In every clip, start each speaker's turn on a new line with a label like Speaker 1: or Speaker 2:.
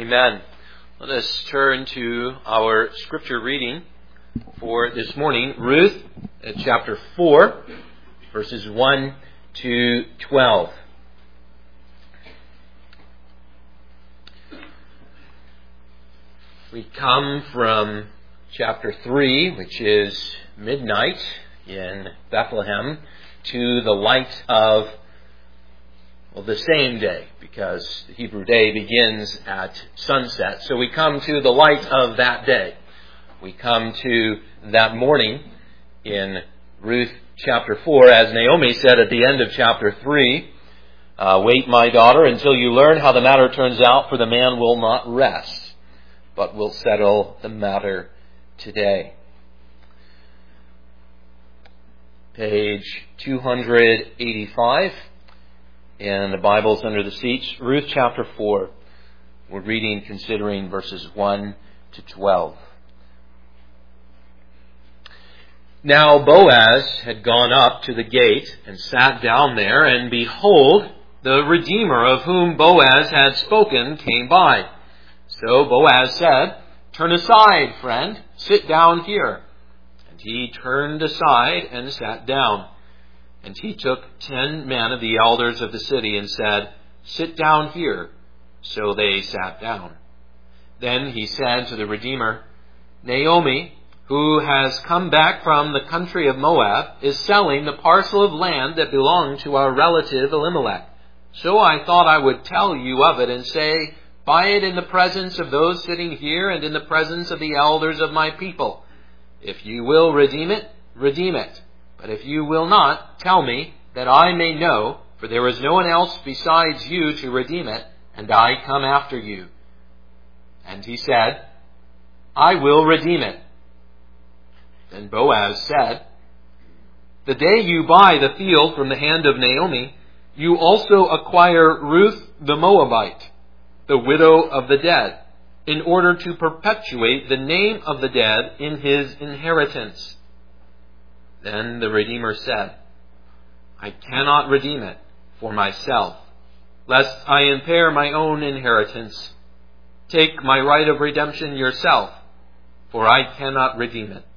Speaker 1: Amen. Let us turn to our scripture reading for this morning. Ruth, chapter 4, verses 1 to 12. We come from chapter 3, which is midnight in Bethlehem, to the light of the same day, because the Hebrew day begins at sunset. So we come to the light of that day. We come to that morning in Ruth chapter 4, as Naomi said at the end of chapter 3, "Wait, my daughter, until you learn how the matter turns out, for the man will not rest, but will settle the matter today." Page 285. And the Bible's under the seats. Ruth chapter 4. We're reading, considering verses 1 to 12. Now Boaz had gone up to the gate and sat down there, and behold, the Redeemer of whom Boaz had spoken came by. So Boaz said, "Turn aside, friend, sit down here." And he turned aside and sat down. And he took 10 men of the elders of the city and said, "Sit down here." So they sat down. Then he said to the Redeemer, "Naomi, who has come back from the country of Moab, is selling the parcel of land that belonged to our relative Elimelech. So I thought I would tell you of it and say, buy it in the presence of those sitting here and in the presence of the elders of my people. If you will redeem it, redeem it. But if you will not, tell me, that I may know, for there is no one else besides you to redeem it, and I come after you." And he said, "I will redeem it." Then Boaz said, "The day you buy the field from the hand of Naomi, you also acquire Ruth the Moabite, the widow of the dead, in order to perpetuate the name of the dead in his inheritance." Then the Redeemer said, "I cannot redeem it for myself, lest I impair my own inheritance. Take my right of redemption yourself, for I cannot redeem it."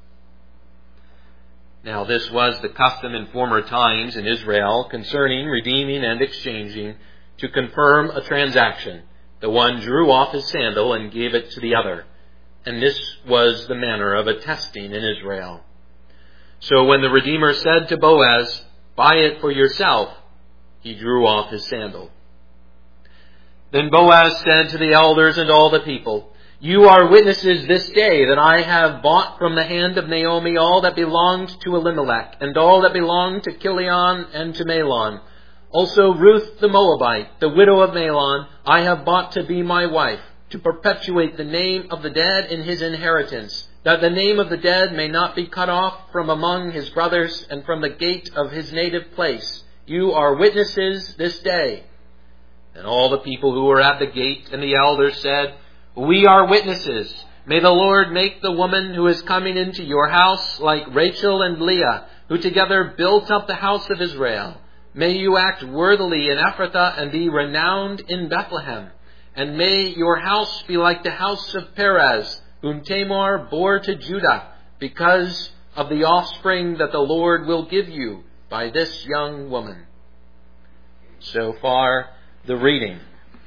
Speaker 1: Now this was the custom in former times in Israel concerning redeeming and exchanging. To confirm a transaction, the one drew off his sandal and gave it to the other. And this was the manner of attesting in Israel. So when the Redeemer said to Boaz, "Buy it for yourself," he drew off his sandal. Then Boaz said to the elders and all the people, "You are witnesses this day that I have bought from the hand of Naomi all that belonged to Elimelech, and all that belonged to Chilion and to Mahlon. Also Ruth the Moabite, the widow of Mahlon, I have bought to be my wife, to perpetuate the name of the dead in his inheritance, that the name of the dead may not be cut off from among his brothers and from the gate of his native place. You are witnesses this day." And all the people who were at the gate and the elders said, "We are witnesses. May the Lord make the woman who is coming into your house like Rachel and Leah, who together built up the house of Israel. May you act worthily in Ephrathah and be renowned in Bethlehem. And may your house be like the house of Perez, whom Tamar bore to Judah, because of the offspring that the Lord will give you by this young woman." So far, the reading.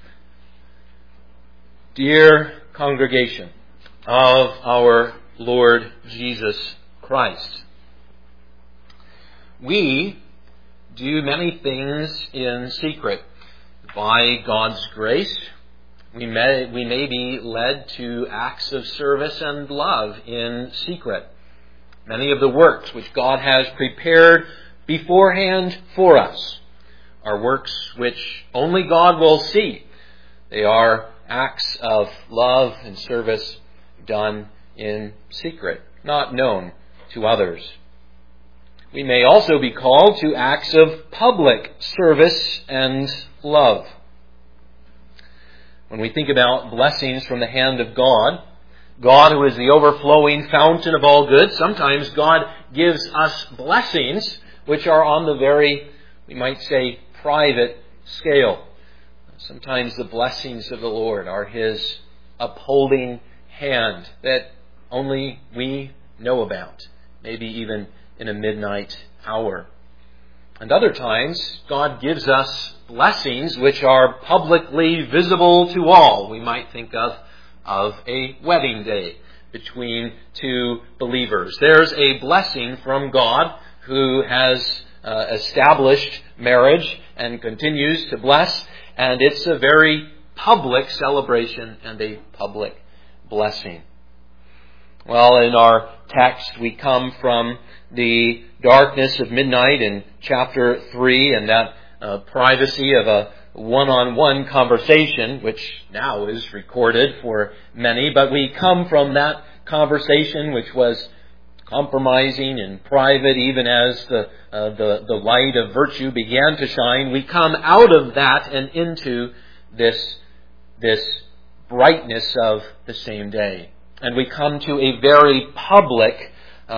Speaker 1: Dear congregation of our Lord Jesus Christ, we do many things in secret. By God's grace, we may be led to acts of service and love in secret. Many of the works which God has prepared beforehand for us are works which only God will see. They are acts of love and service done in secret, not known to others. We may also be called to acts of public service and love. When we think about blessings from the hand of God, God who is the overflowing fountain of all good, sometimes God gives us blessings which are on the very, we might say, private scale. Sometimes the blessings of the Lord are His upholding hand that only we know about, maybe even in a midnight hour. And other times, God gives us blessings which are publicly visible to all. We might think of a wedding day between two believers. There's a blessing from God who has established marriage and continues to bless, and it's a very public celebration and a public blessing. Well, in our text, we come from the darkness of midnight in chapter 3 and that privacy of a one-on-one conversation, which now is recorded for many, but we come from that conversation which was compromising and private, even as the light of virtue began to shine. We come out of that and into this brightness of the same day. And we come to a very public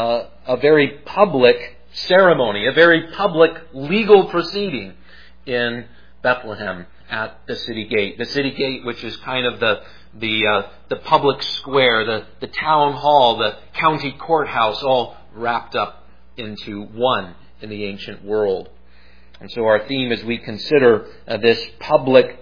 Speaker 1: ceremony, a very public legal proceeding in Bethlehem at the city gate. The city gate, which is kind of the public square, the town hall, the county courthouse, all wrapped up into one in the ancient world. And so our theme as we consider this public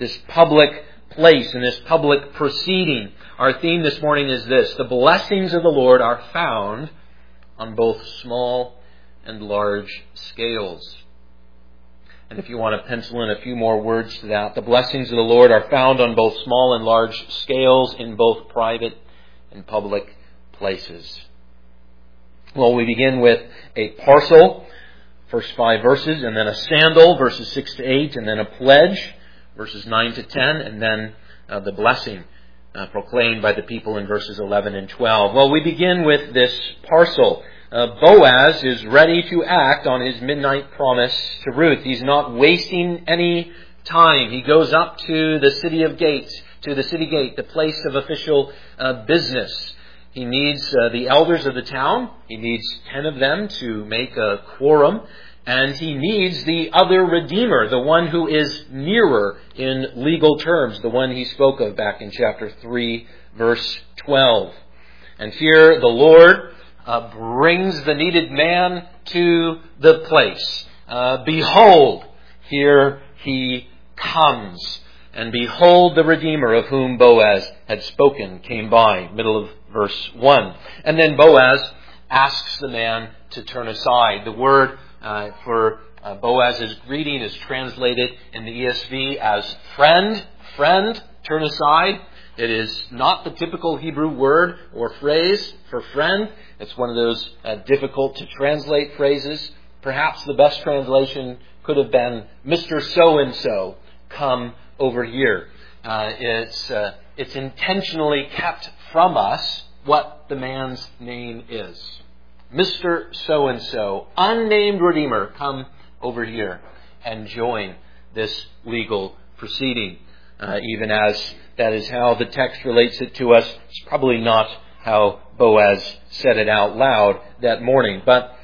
Speaker 1: place and this public proceeding, our theme this morning is this: the blessings of the Lord are found on both small and large scales. And if you want to pencil in a few more words to that, the blessings of the Lord are found on both small and large scales in both private and public places. Well, we begin with a parcel, first 5 verses, and then a sandal, verses 6 to 8, and then a pledge, verses 9 to 10, and then the blessing proclaimed by the people in verses 11 and 12. Well, we begin with this parcel. Boaz is ready to act on his midnight promise to Ruth. He's not wasting any time. He goes up to the city gate, the place of official business. He needs the elders of the town. He needs 10 of them to make a quorum. And he needs the other Redeemer, the one who is nearer in legal terms, the one he spoke of back in chapter 3, verse 12. And here the Lord brings the needed man to the place. Behold, here he comes. And behold, the Redeemer of whom Boaz had spoken came by, middle of verse 1. And then Boaz asks the man to turn aside. The word for Boaz's greeting is translated in the ESV as friend, turn aside. It is not the typical Hebrew word or phrase for friend. It's one of those difficult to translate phrases. Perhaps the best translation could have been Mr. So-and-so, come over here. It's intentionally kept from us what the man's name is. Mr. So-and-so, unnamed Redeemer, come over here and join this legal proceeding. Even as that is how the text relates it to us, it's probably not how Boaz said it out loud that morning. But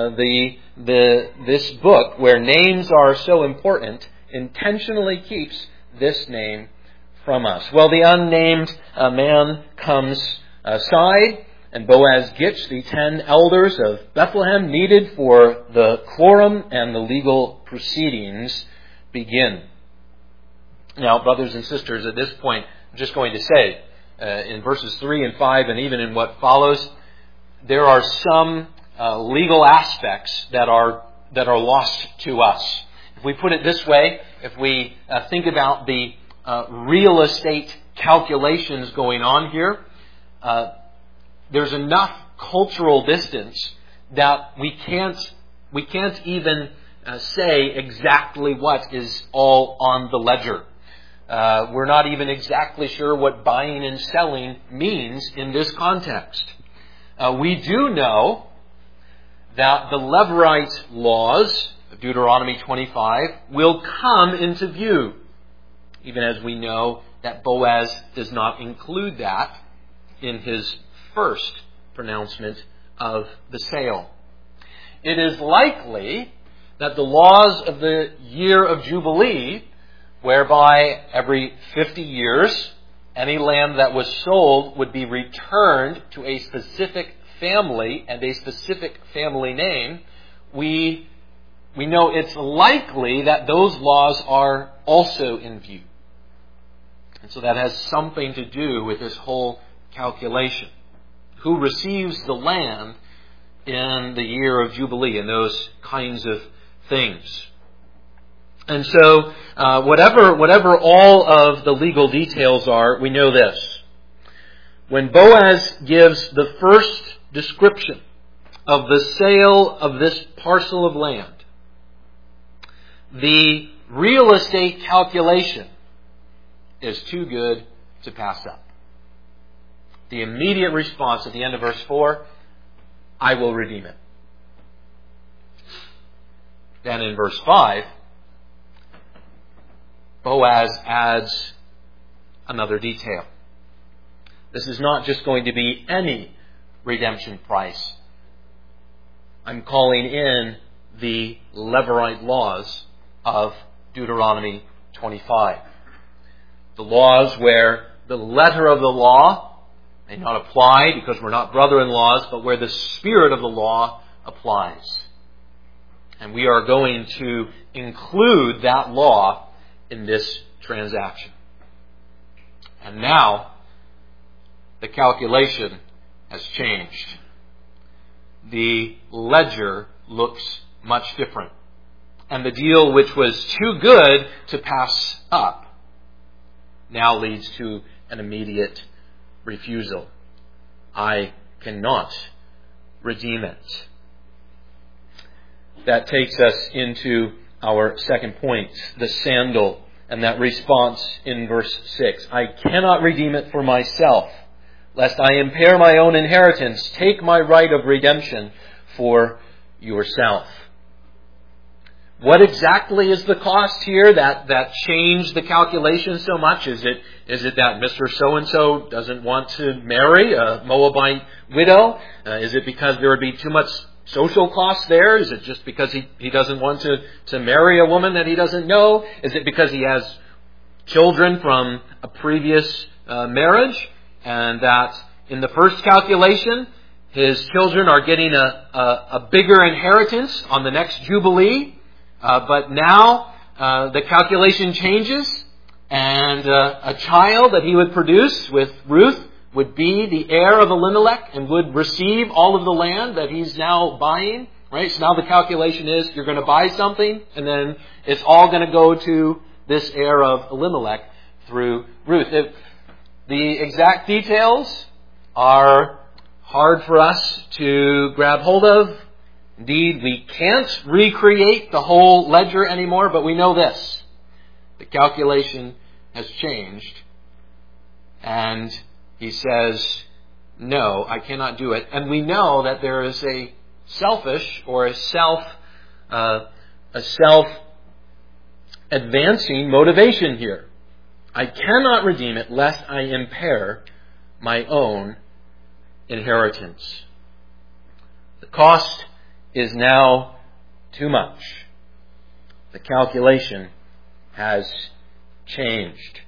Speaker 1: this book, where names are so important, intentionally keeps this name from us. Well, the unnamed man comes aside, and Boaz gets the 10 elders of Bethlehem needed for the quorum and the legal proceedings begin. Now, brothers and sisters, at this point, I'm just going to say, in verses 3 and 5, and even in what follows, there are some legal aspects that are lost to us. If we put it this way, if we think about the real estate calculations going on here, there's enough cultural distance that we can't even say exactly what is all on the ledger. We're not even exactly sure what buying and selling means in this context. We do know that the Levirate laws of Deuteronomy 25 will come into view, even as we know that Boaz does not include that in his first pronouncement of the sale. It is likely that the laws of the year of Jubilee, whereby every 50 years Any land that was sold would be returned to a specific family and a specific family name. We know it's likely that those laws are also in view. And so that has something to do with this whole calculation. Who receives the land in the year of Jubilee and those kinds of things. And so, whatever all of the legal details are, we know this. When Boaz gives the first description of the sale of this parcel of land, the real estate calculation is too good to pass up. The immediate response at the end of verse 4, I will redeem it. Then in verse 5, Boaz adds another detail. This is not just going to be any redemption price. I'm calling in the Levirate laws of Deuteronomy 25. The laws where the letter of the law may not apply because we're not brother-in-laws, but where the spirit of the law applies. And we are going to include that law in this transaction. And now, the calculation has changed. The ledger looks much different. And the deal, which was too good to pass up, now leads to an immediate refusal. I cannot redeem it. That takes us into our second point, the sandal, and that response in verse 6. I cannot redeem it for myself, lest I impair my own inheritance. Take my right of redemption for yourself. What exactly is the cost here that changed the calculation so much? Is it that Mr. So-and-so doesn't want to marry a Moabite widow? Is it because there would be too much social cost there? Is it just because he doesn't want to marry a woman that he doesn't know? Is it because he has children from a previous marriage, and that in the first calculation his children are getting a bigger inheritance on the next Jubilee? But now the calculation changes, and a child that he would produce with Ruth would be the heir of Elimelech and would receive all of the land that he's now buying. Right? So now the calculation is you're going to buy something, and then it's all going to go to this heir of Elimelech through Ruth. The exact details are hard for us to grab hold of. Indeed, we can't recreate the whole ledger anymore, but we know this. The calculation has changed. And he says, no, I cannot do it. And we know that there is a selfish or a self-advancing motivation here. I cannot redeem it lest I impair my own inheritance. The cost is now too much. The calculation has changed.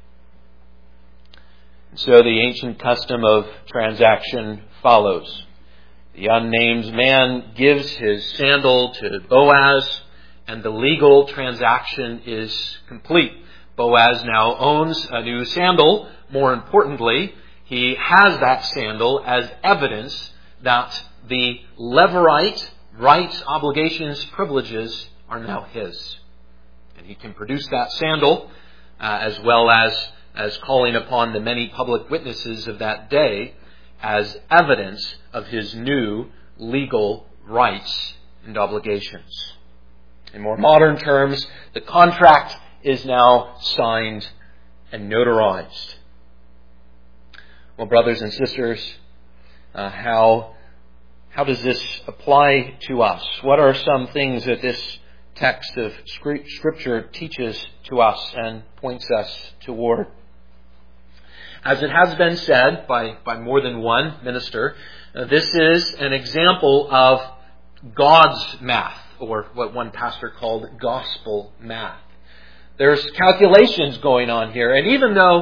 Speaker 1: So the ancient custom of transaction follows. The unnamed man gives his sandal to Boaz, and the legal transaction is complete. Boaz now owns a new sandal. More importantly, he has that sandal as evidence that the Levirate rights, obligations, privileges are now his. And he can produce that sandal as well as calling upon the many public witnesses of that day as evidence of his new legal rights and obligations. In more modern terms, the contract is now signed and notarized. Well, brothers and sisters, how does this apply to us? What are some things that this text of Scripture teaches to us and points us toward? As it has been said by more than one minister, this is an example of God's math, or what one pastor called gospel math. There's calculations going on here, and even though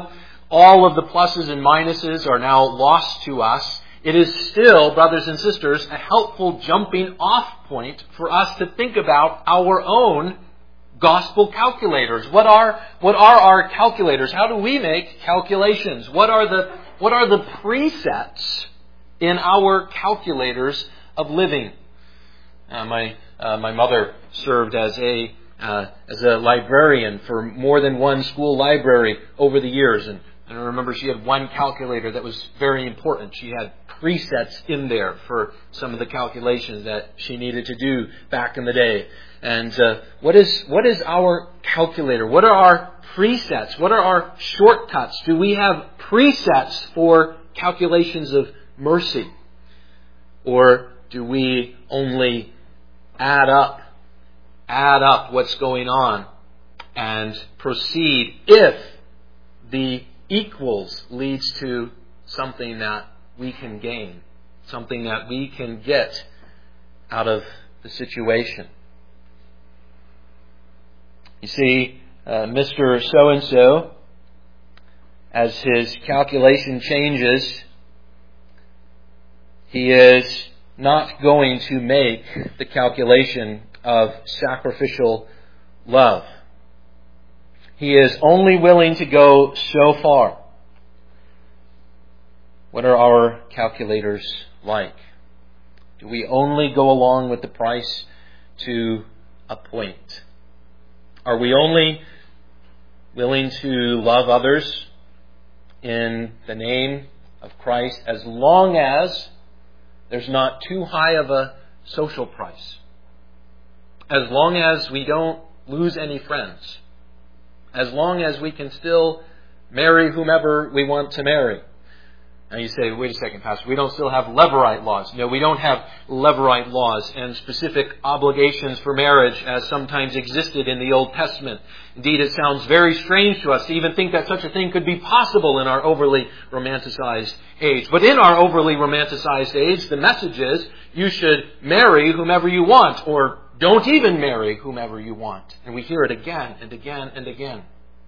Speaker 1: all of the pluses and minuses are now lost to us, it is still, brothers and sisters, a helpful jumping off point for us to think about our own gospel calculators. What are our calculators? How do we make calculations? What are the presets in our calculators of living? My mother served as a librarian for more than one school library over the years, and I remember she had one calculator that was very important. She had presets in there for some of the calculations that she needed to do back in the day. And what is our calculator? What are our presets? What are our shortcuts? Do we have presets for calculations of mercy? Or do we only add up what's going on and proceed if the equals leads to something that we can gain, something that we can get out of the situation? You see, Mr. So-and-so, as his calculation changes, he is not going to make the calculation of sacrificial love. He is only willing to go so far. What are our calculators like? Do we only go along with the price to a point? Are we only willing to love others in the name of Christ as long as there's not too high of a social price? As long as we don't lose any friends? As long as we can still marry whomever we want to marry? Now you say, wait a second, Pastor, we don't still have Levirate laws. No, we don't have Levirate laws and specific obligations for marriage as sometimes existed in the Old Testament. Indeed, it sounds very strange to us to even think that such a thing could be possible in our overly romanticized age. But in our overly romanticized age, the message is you should marry whomever you want, or don't even marry whomever you want. And we hear it again and again and again.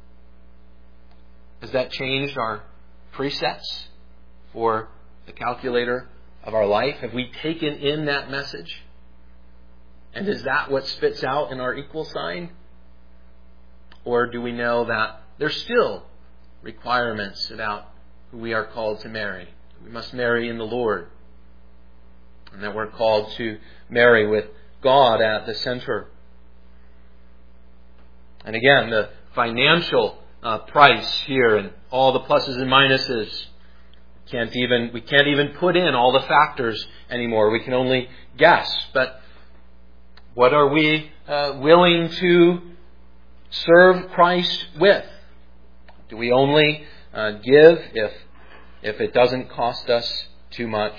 Speaker 1: Has that changed our presets for the calculator of our life? Have we taken in that message? And is that what spits out in our equal sign? Or do we know that there's still requirements about who we are called to marry? We must marry in the Lord. And that we're called to marry with God at the center. And again, the financial price here and all the pluses and minuses. We can't even put in all the factors anymore. We can only guess. But what are we willing to serve Christ with? Do we only give if it doesn't cost us too much?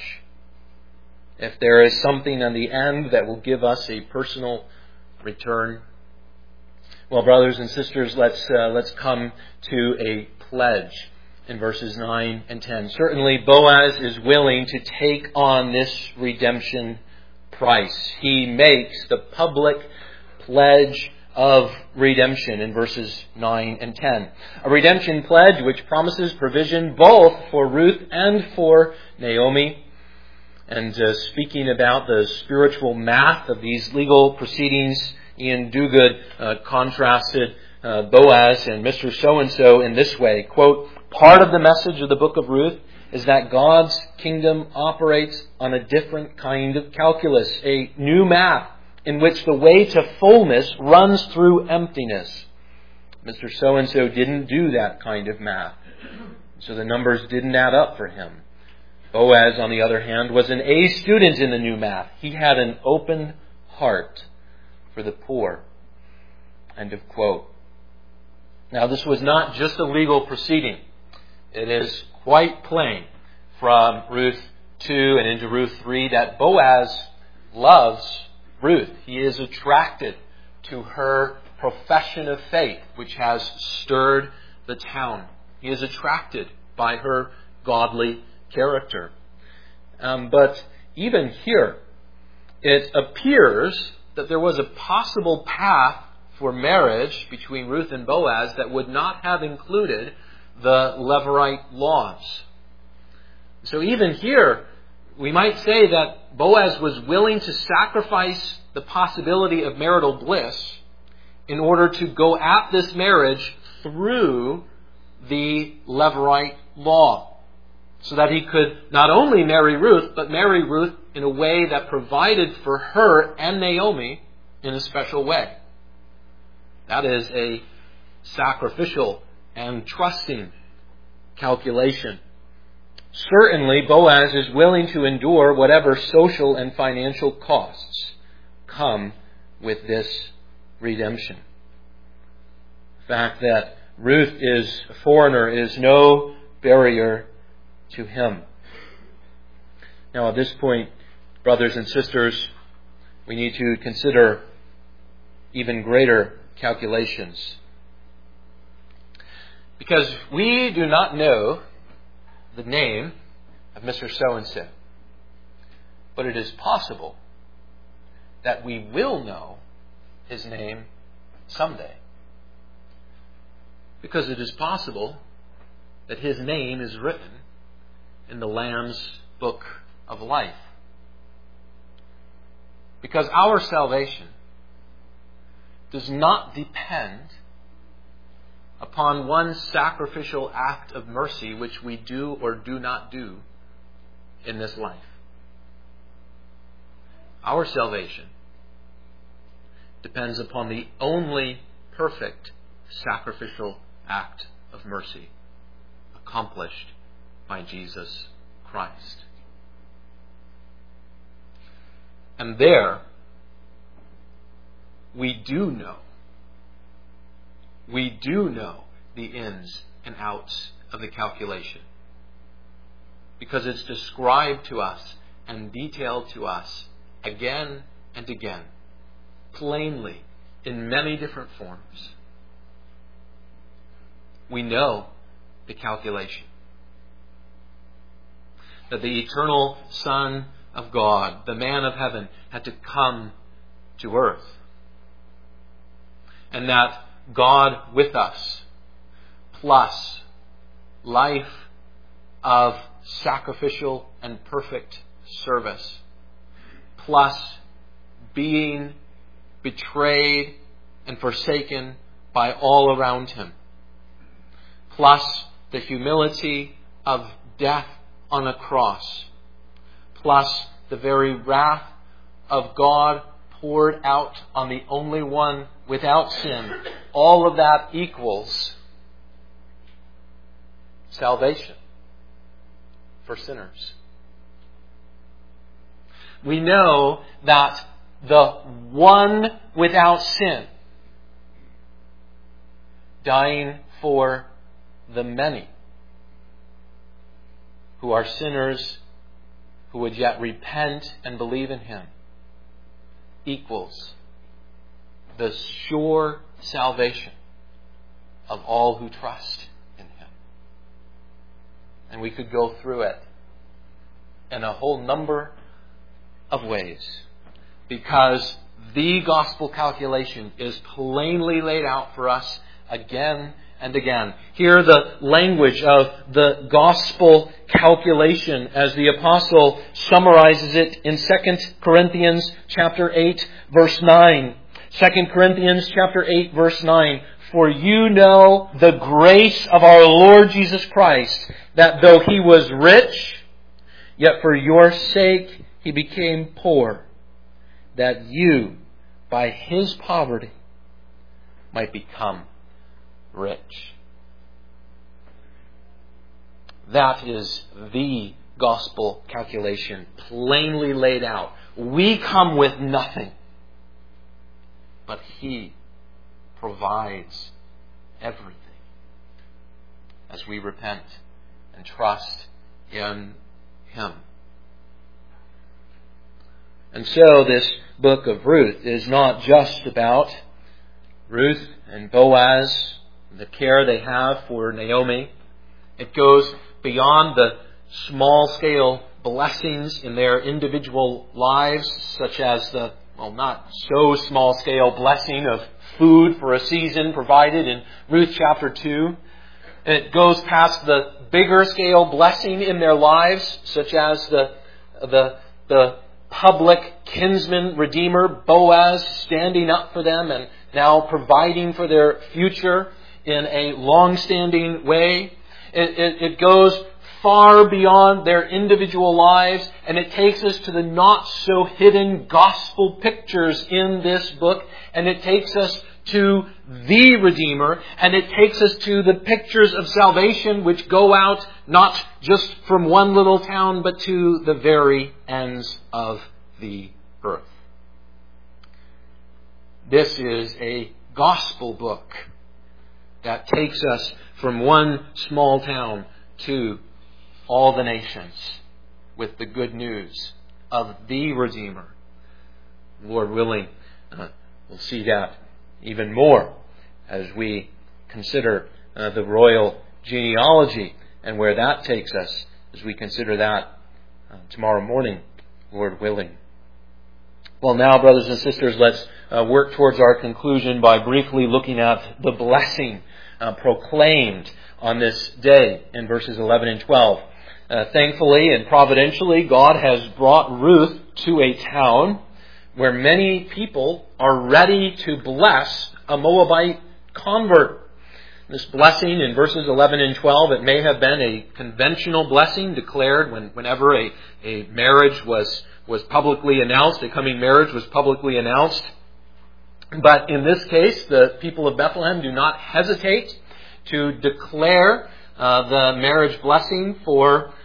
Speaker 1: If there is something on the end that will give us a personal return? Well, brothers and sisters, let's come to a pledge in verses 9 and 10. Certainly, Boaz is willing to take on this redemption price. He makes the public pledge of redemption in verses 9 and 10. A redemption pledge which promises provision both for Ruth and for Naomi. And speaking about the spiritual math of these legal proceedings, Ian Duguid contrasted Boaz and Mr. So-and-so in this way, quote, "Part of the message of the book of Ruth is that God's kingdom operates on a different kind of calculus, a new math in which the way to fullness runs through emptiness. Mr. So-and-so didn't do that kind of math, so the numbers didn't add up for him. Boaz, on the other hand, was an A student in the new math. He had an open heart for the poor." End of quote. Now, this was not just a legal proceeding. It is quite plain from Ruth 2 and into Ruth 3 that Boaz loves Ruth. He is attracted to her profession of faith, which has stirred the town. He is attracted by her godly character. But even here, it appears that there was a possible path for marriage between Ruth and Boaz that would not have included the Levirate laws. So even here, we might say that Boaz was willing to sacrifice the possibility of marital bliss in order to go at this marriage through the Levirate law, so that he could not only marry Ruth, but marry Ruth in a way that provided for her and Naomi in a special way. That is a sacrificial and trusting calculation. Certainly, Boaz is willing to endure whatever social and financial costs come with this redemption. The fact that Ruth is a foreigner is no barrier to him. Now, at this point, brothers and sisters, we need to consider even greater calculations. Because we do not know the name of Mr. So-and-so. But it is possible that we will know his name someday. Because it is possible that his name is written in the Lamb's book of life. Because our salvation does not depend upon one sacrificial act of mercy which we do or do not do in this life. Our salvation depends upon the only perfect sacrificial act of mercy accomplished by Jesus Christ. And there, we do know the ins and outs of the calculation, because it's described to us and detailed to us again and again, plainly, in many different forms. We know the calculation. That the eternal Son of God, the man of heaven, had to come to earth. And that God with us, plus life of sacrificial and perfect service, plus being betrayed and forsaken by all around him, plus the humility of death on a cross, plus the very wrath of God poured out on the only one without sin, all of that equals salvation for sinners. We know that the one without sin, dying for the many who are sinners who would yet repent and believe in him, equals the sure salvation of all who trust in him. And we could go through it in a whole number of ways, because the gospel calculation is plainly laid out for us again and again. Hear the language of the gospel calculation as the apostle summarizes it in 2 Corinthians chapter 8, verse 9. 2 Corinthians chapter 8, verse 9. For you know the grace of our Lord Jesus Christ, that though he was rich, yet for your sake he became poor, that you, by his poverty, might become rich. That is the gospel calculation, plainly laid out. We come with nothing, but he provides everything as we repent and trust in him. And so this book of Ruth is not just about Ruth and Boaz, the care they have for Naomi. It goes beyond the small-scale blessings in their individual lives, such as the, not so small-scale blessing of food for a season provided in Ruth chapter 2. It goes past the bigger scale blessing in their lives, such as the public kinsman redeemer, Boaz, standing up for them and now providing for their future in a long-standing way. It goes far beyond their individual lives, and it takes us to the not-so-hidden gospel pictures in this book, and it takes us to the Redeemer, and it takes us to the pictures of salvation which go out not just from one little town, but to the very ends of the earth. This is a gospel book that takes us from one small town to all the nations with the good news of the Redeemer. Lord willing, we'll see that even more as we consider the royal genealogy and where that takes us as we consider that tomorrow morning, Lord willing. Well, now, brothers and sisters, let's work towards our conclusion by briefly looking at the blessing proclaimed on this day in verses 11 and 12. Thankfully and providentially, God has brought Ruth to a town where many people are ready to bless a Moabite convert. This blessing in verses 11 and 12, it may have been a conventional blessing declared whenever a marriage was publicly announced, a coming marriage was publicly announced. But in this case, the people of Bethlehem do not hesitate to declare the marriage blessing for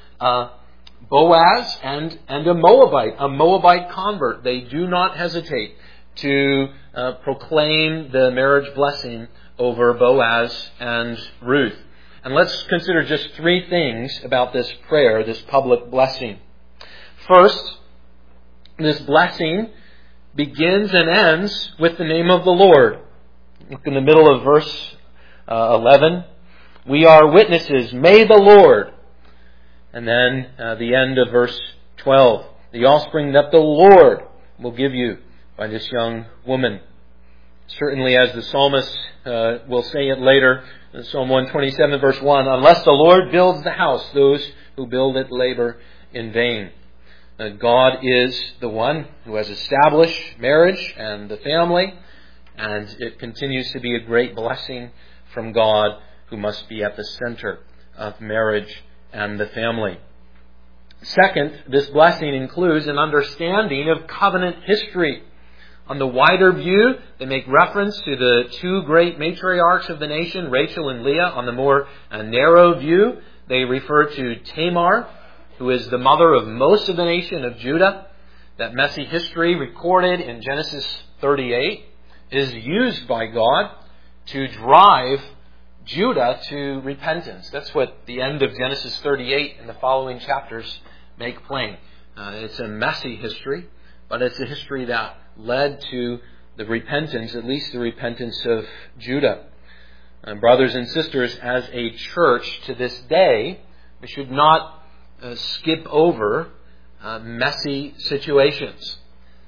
Speaker 1: Boaz and a Moabite convert. They do not hesitate to proclaim the marriage blessing over Boaz and Ruth. And let's consider just three things about this prayer, this public blessing. First, this blessing begins and ends with the name of the Lord. Look in the middle of verse 11. We are witnesses. May the Lord. And then the end of verse 12. The offspring that the Lord will give you by this young woman. Certainly, as the psalmist will say it later, in Psalm 127 verse 1, unless the Lord builds the house, those who build it labor in vain. God is the one who has established marriage and the family, and it continues to be a great blessing from God, who must be at the center of marriage and the family. Second, this blessing includes an understanding of covenant history. On the wider view, they make reference to the two great matriarchs of the nation, Rachel and Leah. On the more narrow view, they refer to Tamar, who is the mother of most of the nation of Judah. That messy history recorded in Genesis 38 is used by God to drive Judah to repentance. That's what the end of Genesis 38 and the following chapters make plain. It's a messy history, but it's a history that led to the repentance, at least the repentance of Judah. And brothers and sisters, as a church to this day, we should not skip over messy situations.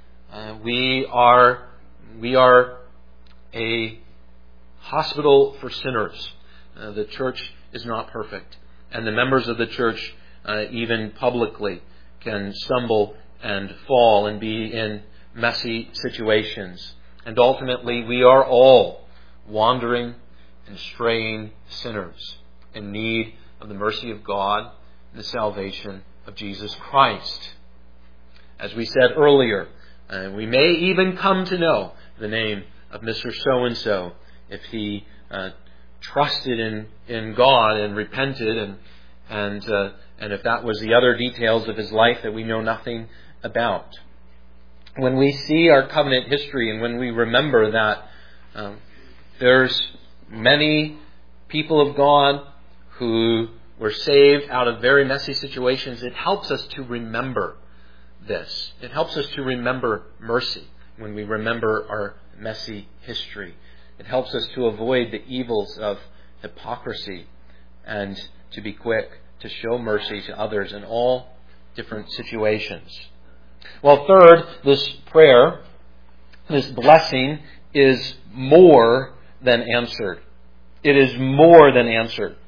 Speaker 1: We are a hospital for sinners. The church is not perfect, and the members of the church, even publicly, can stumble and fall and be in messy situations. And ultimately, we are all wandering and straying sinners in need of the mercy of God and the salvation of Jesus Christ. As we said earlier, we may even come to know the name of Mr. So-and-so if he trusted in God and repented, and if that was the other details of his life that we know nothing about. When we see our covenant history and when we remember that there's many people of God who were saved out of very messy situations, it helps us to remember this. It helps us to remember mercy when we remember our messy history. It helps us to avoid the evils of hypocrisy and to be quick to show mercy to others in all different situations. Well, third, this prayer, this blessing, is more than answered. It is more than answered.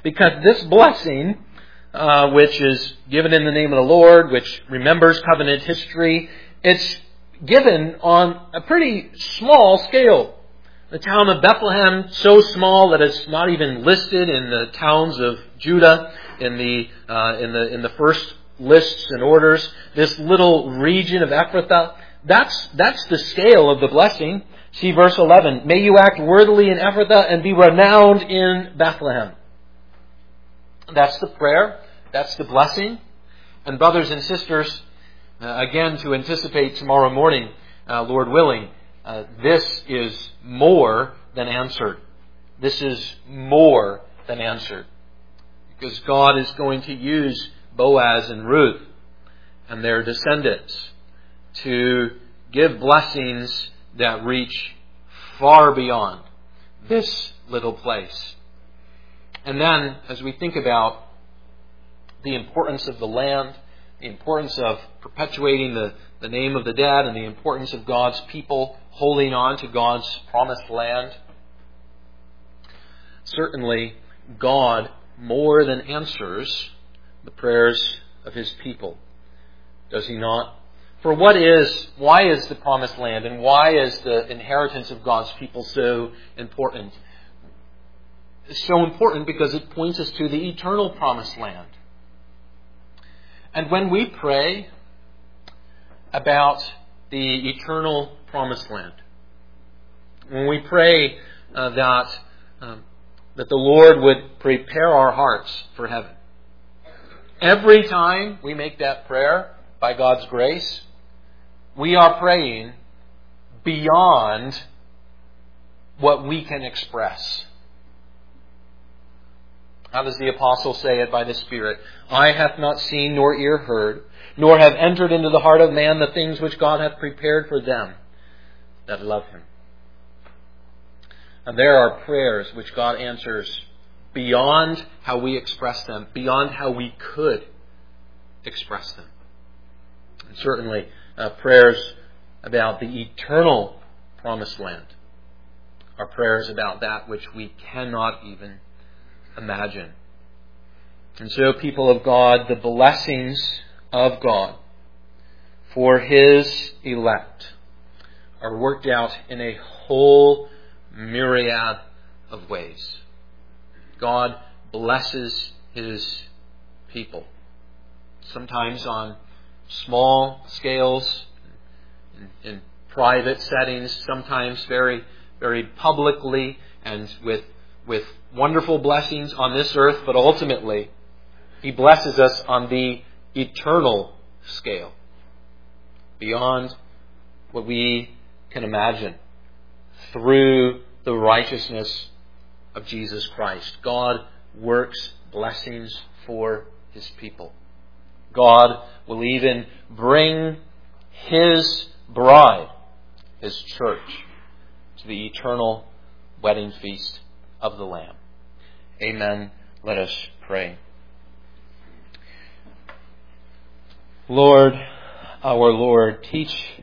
Speaker 1: because this blessing, which is given in the name of the Lord, which remembers covenant history, it's given on a pretty small scale. The town of Bethlehem, so small that it's not even listed in the towns of Judah in the first lists and orders. This little region of Ephrathah, that's the scale of the blessing. See verse 11. May you act worthily in Ephrathah and be renowned in Bethlehem. That's the prayer. That's the blessing. And brothers and sisters, again, to anticipate tomorrow morning, Lord willing, this is more than answered. This is more than answered. Because God is going to use Boaz and Ruth and their descendants to give blessings that reach far beyond this little place. And then, as we think about the importance of the land, the importance of perpetuating the name of the dead, and the importance of God's people holding on to God's promised land, certainly God more than answers the prayers of His people. Does He not? For why is the promised land and why is the inheritance of God's people so important? It's so important because it points us to the eternal promised land. And when we pray about the eternal promised land, when we pray that the Lord would prepare our hearts for heaven, every time we make that prayer, by God's grace, we are praying beyond what we can express. How does the apostle say it by the Spirit? Eye hath not seen, nor ear heard, nor have entered into the heart of man the things which God hath prepared for them that love Him. And there are prayers which God answers beyond how we express them, beyond how we could express them. And certainly prayers about the eternal promised land are prayers about that which we cannot even imagine. And so, people of God, the blessings of God for His elect are worked out in a whole myriad of ways. God blesses His people, sometimes on small scales, in private settings, sometimes very, very publicly, and with wonderful blessings on this earth, but ultimately He blesses us on the eternal scale, beyond what we can imagine, through the righteousness of Jesus Christ. God works blessings for His people. God will even bring His bride, His church, to the eternal wedding feast of the Lamb. Amen. Let us pray. Lord, our Lord, teach